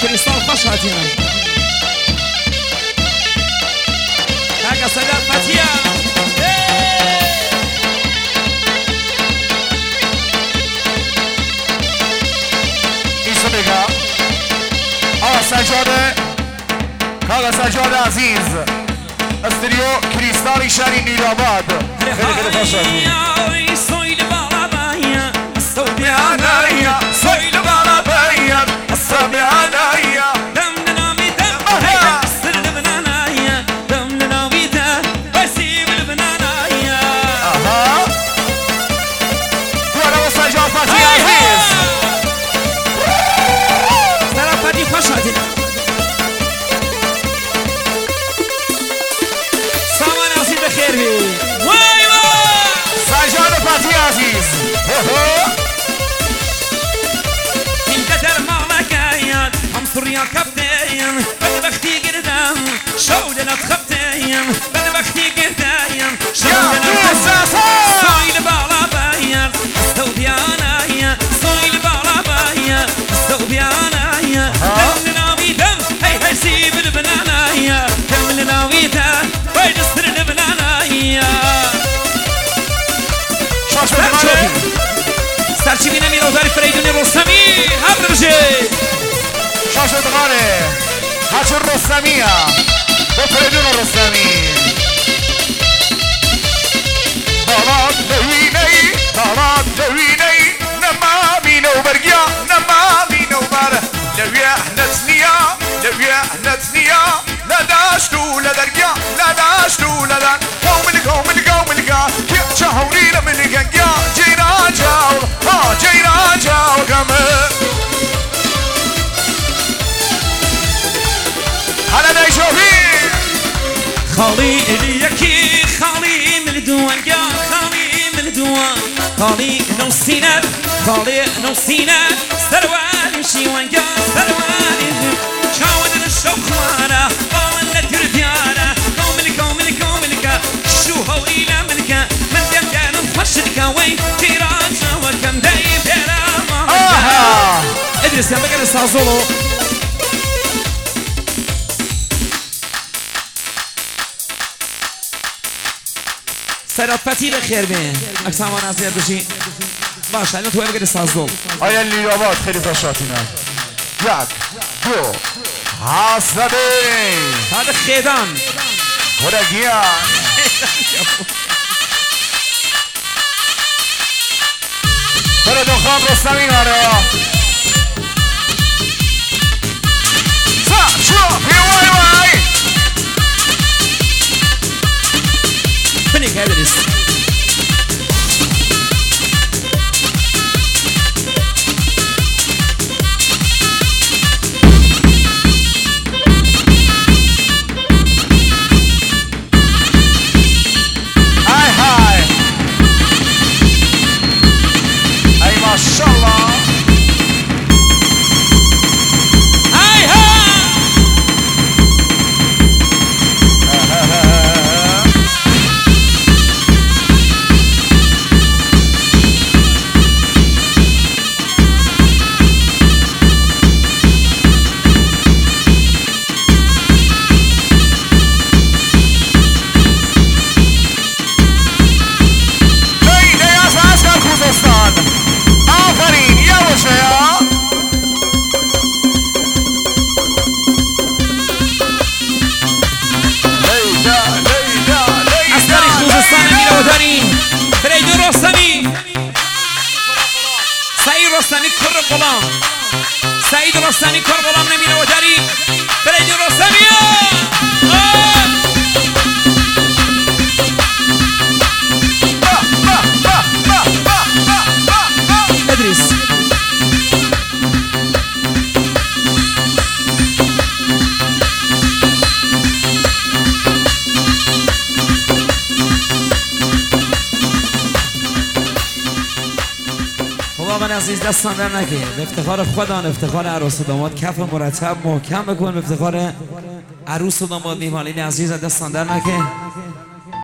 كريستال خوش هاتينا هاكا سيدات فتية ایسو بگم آقا سجاده کاغا سجاده عزیز استودیو کریستالی شهری نیل‌آباد خیلی خوش هاتین سويل بالابايا استودی عنایا سویل بالا باید استودی عنایا دم نامي دم سر البنانايا دم نامي دم بسيب البنانايا آها دولا و سجاد فتی عزیز ترى فادي خوش هاتينا سامان عزيز بخير بي واي واي سجاد فتی عزیز انت در مالكايا هم سوريا كابتين بختي قردام شودنا تخبتين بختي قردام شودنا سويل بالابايا استوديانايا سويل بالابايا استوديانايا دم ناوي دم هي سيب البنانايا دم ناوي دم ويدستر البنانايا سرچی بینه میره داری فریدون رستمی هم رجه شاشد غاره هچر رستمیه و فریدون رستمی داراد دوینی نما مینو برگیا نما مینو بر لویه نتنیا نداشتو لدرگیا نداشتو لدر قوملگا که چهوری لملگنگیا جیران جاو گمه حالا دیشوفی خالی الیکی خالی ملدوان یا خالی ملدوان خالی نوسینه سروان شیوان یا سروان شاون الشوخانه قوان لتربيانه قوملك شو هولي لملكه من دم فشلك وين تيراجا وكم دايب يا ادرس يا بقى استعزلوا سيرات فتي بخير بين اكسامان عزيز بشي باش الان تو بقى استعزل آیا نیل‌آباد خیلی خوشاتینه یک دو حسبی هذا خيدان ورگیان دخان رستمی ناره وای فينك ادرس ماشاءالله سعيد رستمی کربلام نمیره و داری فرید رستمی ادریس من عزیز دستان در نکن به افتخار خدا افتخار عروس و داماد کف مرتب محکم بکن به افتخار عروس و داماد میهمانین عزیز دستان در نکن